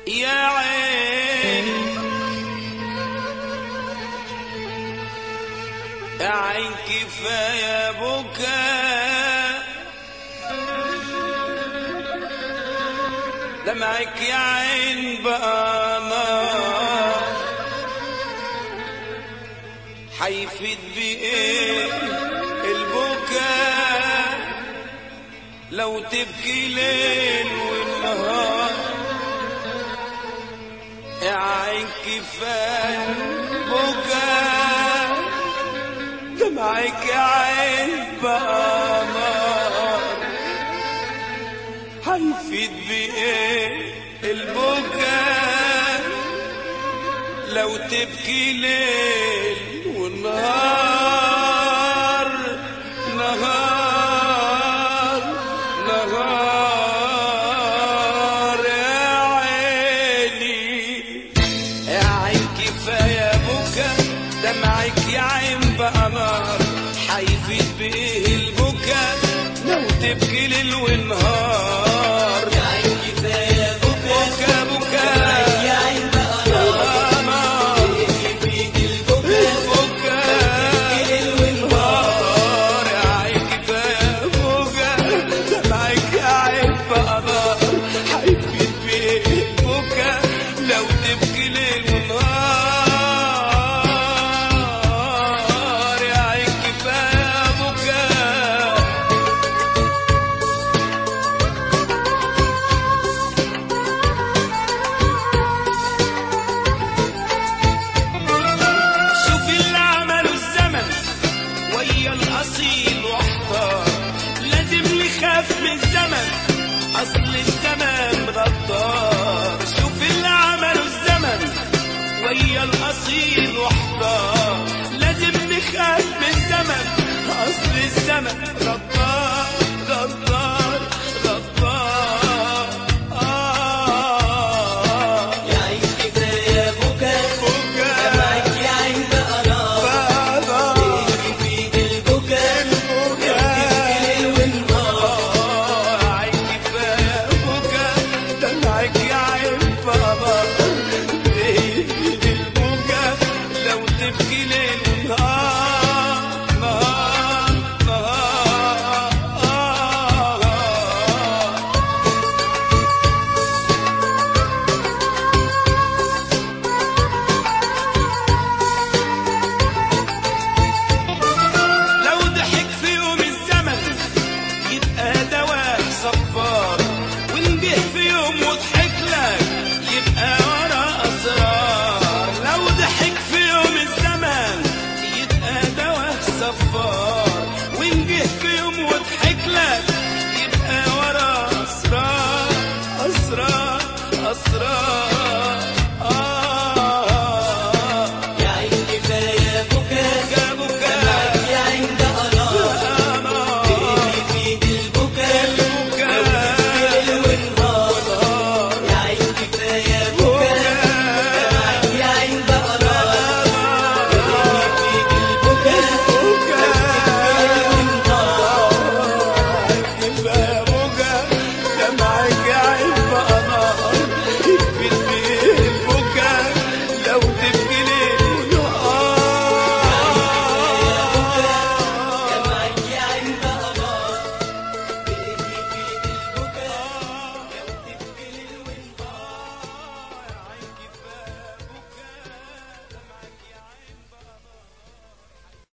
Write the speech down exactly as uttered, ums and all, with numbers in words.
يا عين يا عين كفاية بكاء دمعك يا عين بقى نار حيفيد بإيه البكاء لو تبكي ليل والنهار يا عين كفاية بكاء دمعك يا عين بقى نار هيفيد بإيه البكاء لو تبكي ليل ونهار نهار نهار يا عيني يا عين كفاية بكاء دمعك يا عين بقى نار حيفيد بإيه البكاء لو تبكي ليل ونهار يا عين كفاية بكاء بكاء بكاء يا عين بقى نار يفيد البكاء بكاء ليل ونهار يا عين كفاية بكاء دمعك يا عين بقى نار حيفيد بإيه البكاء لو تبكي ليل ونهار يا عين كفاية بكاء شوف اللي عمله الزمن ويا الأصيل واحتار لازم نخاف من الزمن أصل الزمن غدار شوف اللي عمله الزمن ويا الأصيل واحتار لازم نخاف من الزمن أصل الزمن غدار غدار غدار آه يا عين كفاية بكاء بكاء دمعك يا عين بقى نار بقى يفيد البكاء بكاء ليل ونهار عين كفاية بكاء دمعك يا عين بابا تهدي البكاء لو تبكي ليل ونهار نهار نهار لو ضحك في يوم الزمن يبقى دواء صفار وإن جه في يوم وضحك لك يبقى ورا أسرار لو ضحك في يوم الزمن يبقى دواء صفار وإن جه في يوم وضحك لك يبقى ورا أسرار أسرار أسرار